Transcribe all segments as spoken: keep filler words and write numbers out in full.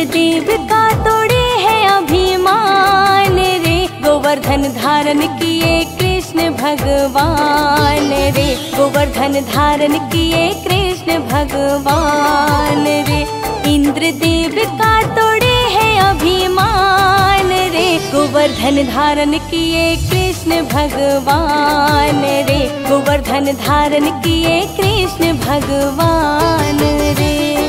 इंद्रदेव का तोड़े है अभिमान रे, गोवर्धन धारण किए कृष्ण भगवान रे, गोवर्धन धारण किए कृष्ण भगवान रे। इंद्रदेव का तोड़े है अभिमान रे, गोवर्धन धारण किए कृष्ण भगवान रे, गोवर्धन धारण किए कृष्ण भगवान रे।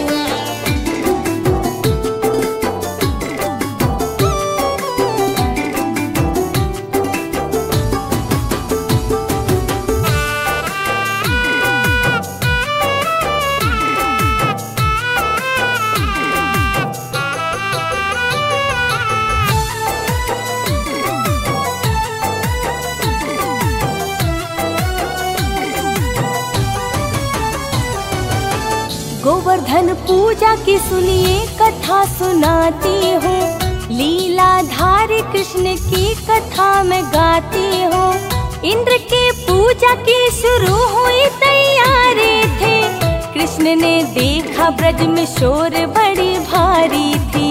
गोवर्धन पूजा की सुनिए कथा सुनाती हूँ, लीलाधारी कृष्ण की कथा मैं गाती हूँ। इंद्र के पूजा की शुरू हुई तैयारी थे, कृष्ण ने देखा ब्रज में शोर बड़ी भारी थी।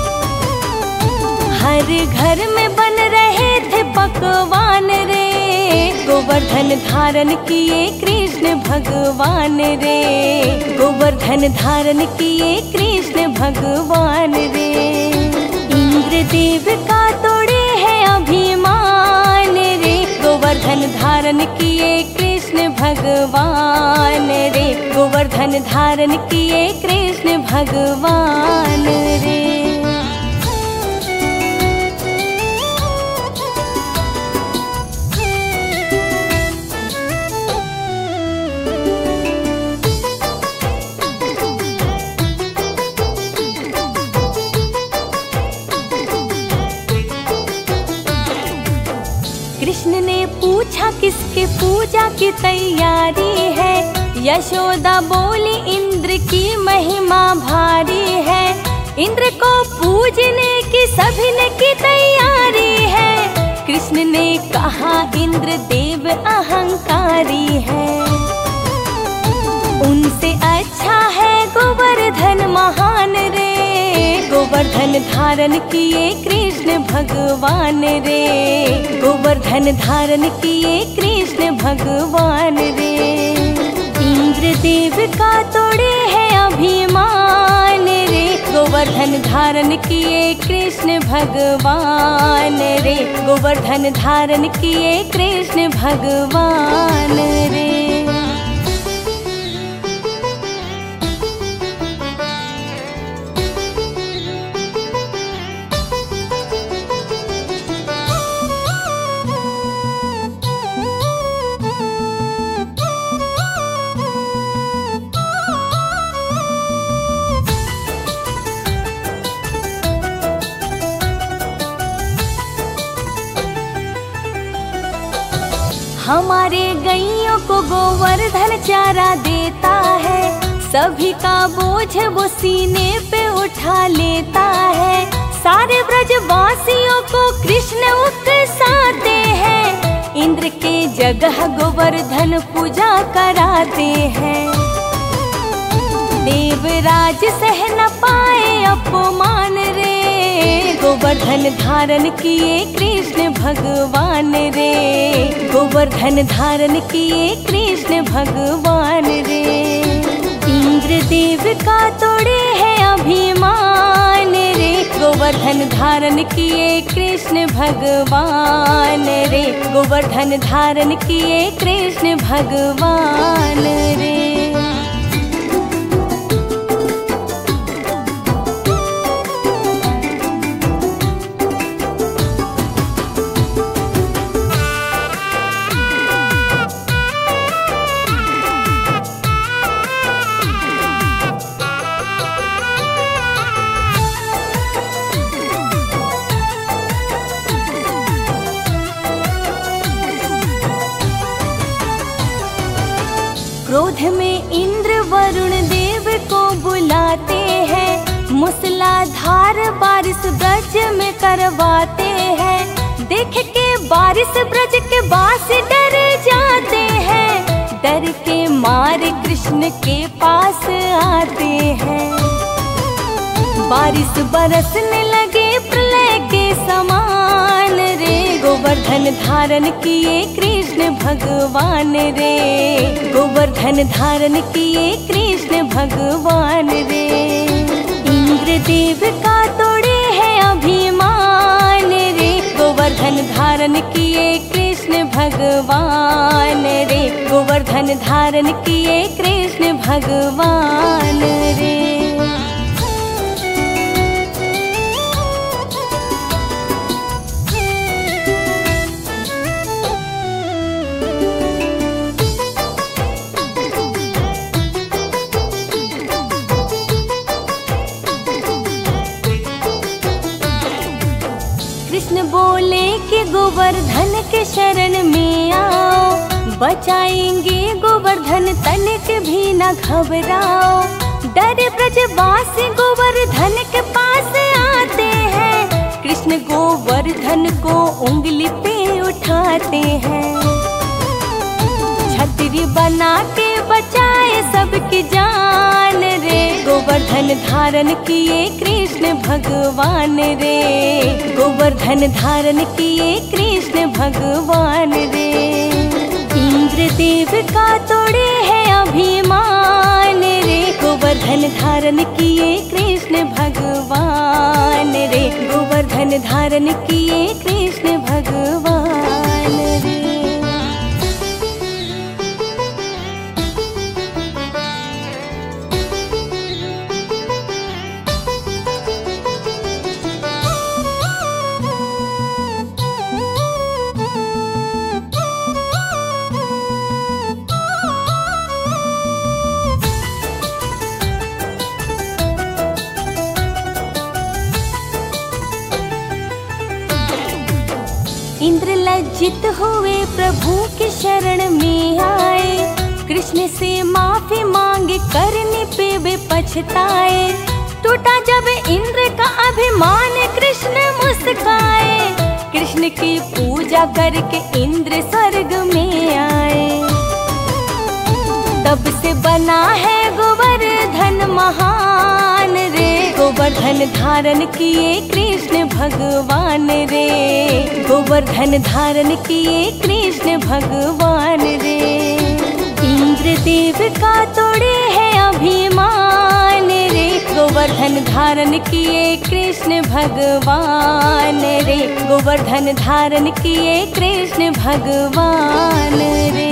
हर घर में बन रहे थे पकवान रे, गोवर्धन धारण किए कृष्ण भगवान रे, गोवर्धन धारण किए कृष्ण भगवान रे। इंद्रदेव का तोड़े है अभिमान रे, गोवर्धन धारण किए कृष्ण भगवान रे, गोवर्धन धारण किए कृष्ण भगवान रे। कृष्ण ने पूछा किसके पूजा की तैयारी है, यशोदा बोली इंद्र की महिमा भारी है। इंद्र को पूजने की सभी ने की तैयारी है, कृष्ण ने कहा इंद्र देव अहंकारी है। उनसे अच्छा है गोवर्धन महान रे, गोवर्धन धारण किए कृष्ण भगवान रे, गोवर्धन धारण किए कृष्ण भगवान रे। इंद्रदेव का तोड़े है अभिमान रे, गोवर्धन धारण किए कृष्ण भगवान रे, गोवर्धन धारण किए कृष्ण भगवान रे। हमारे गैयों को गोवर्धन चारा देता है, सभी का बोझ वो सीने पे उठा लेता है। सारे ब्रजवासियों को कृष्ण उकसाते हैं, इंद्र के जगह गोवर्धन पूजा कराते हैं। देवराज सह न पाए अपमान रे, गोवर्धन धारण किए कृष्ण भगवान रे, गोवर्धन धारण किए कृष्ण भगवान रे। इंद्रदेव का तोड़े है अभिमान रे, गोवर्धन धारण किए कृष्ण भगवान रे, गोवर्धन धारण किए कृष्ण भगवान रे। क्रोध में इंद्र वरुण देव को बुलाते हैं, मूसलाधार बारिश ब्रज में करवाते हैं। देख के बारिश ब्रज के वासी डर जाते हैं, डर के मारे कृष्ण के पास आते हैं। बारिश बरसने लगे प्रलय के समान रे, गोवर्धन धारण किए कृष्ण भगवान रे, गोवर्धन धारण किए कृष्ण भगवान रे। इंद्रदेव का तोड़े है अभिमान रे, गोवर्धन धारण किए कृष्ण भगवान रे, गोवर्धन धारण किए कृष्ण भगवान रे। कृष्ण बोले कि गोवर्धन के शरण में आओ, बचाएंगे गोवर्धन तनिक भी न घबराओ। डरे ब्रजवासी गोवर्धन के पास आते हैं, कृष्ण गोवर्धन को उंगली पे उठाते हैं। छतरी बना के बचाए सबकी जान रे, गोवर्धन धारण किए कृष्ण भगवान रे, गोवर्धन धारण किए कृष्ण भगवान रे। इंद्रदेव का तोड़े है अभिमान रे, गोवर्धन धारण किए कृष्ण भगवान रे, गोवर्धन धारण किए कृष्ण भगवान रे। इंद्र लज्जित हुए प्रभु के शरण में आए, कृष्ण से माफी मांगे करने पे वे पछताए। टूटा जब इंद्र का अभिमान कृष्ण मुस्काए, कृष्ण की पूजा करके इंद्र स्वर्ग में आए। तब से बना है गोवर्धन महान रे, गोवर्धन धारण किए कृष्ण भगवान रे, गोवर्धन धारण किए कृष्ण भगवान रे। इंद्रदेव का तोड़े है अभिमान रे, गोवर्धन धारण किए कृष्ण भगवान रे, गोवर्धन धारण किए कृष्ण भगवान रे।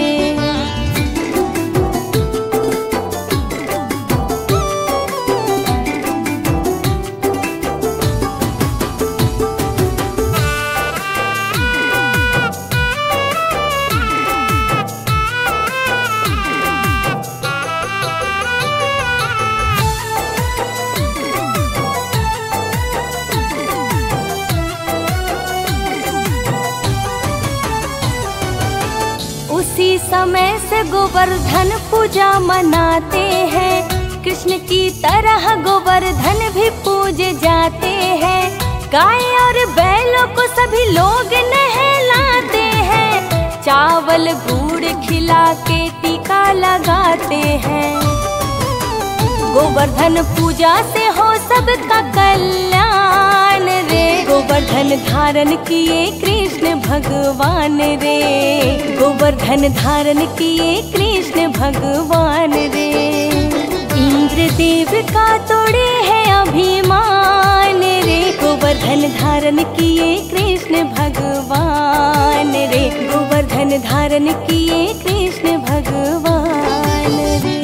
उसी समय से गोवर्धन पूजा मनाते हैं, कृष्ण की तरह गोवर्धन भी पूजे जाते हैं। गाय और बैलों को सभी लोग नहलाते हैं, चावल गुड़ खिला के टीका लगाते हैं। गोवर्धन पूजा से हो सबका कल्याण रे, गोवर्धन धारण किए कृष्ण भगवान रे, गोवर्धन धारण किए कृष्ण भगवान रे। इंद्रदेव का तोड़े है अभिमान रे, गोवर्धन धारण किए कृष्ण भगवान रे, गोवर्धन धारण किए कृष्ण भगवान रे।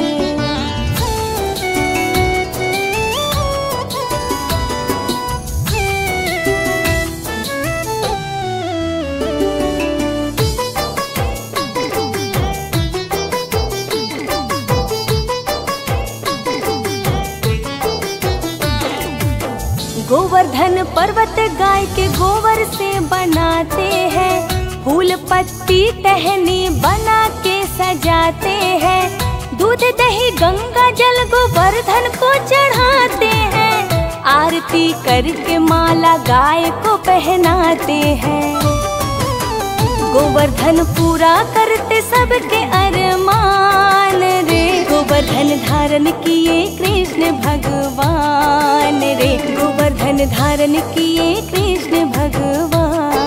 गोवर्धन पर्वत गाय के गोबर से बनाते हैं, फूल पत्ती टहनी बना के सजाते हैं। दूध दही गंगा जल गोवर्धन को चढ़ाते हैं, आरती करके माला गाय को पहनाते हैं। गोवर्धन पूरा करते सबके अरमान रे, गोवर्धन धारण किए कृष्ण भगवान रे, गोवर्धन धारण किए कृष्ण भगवान।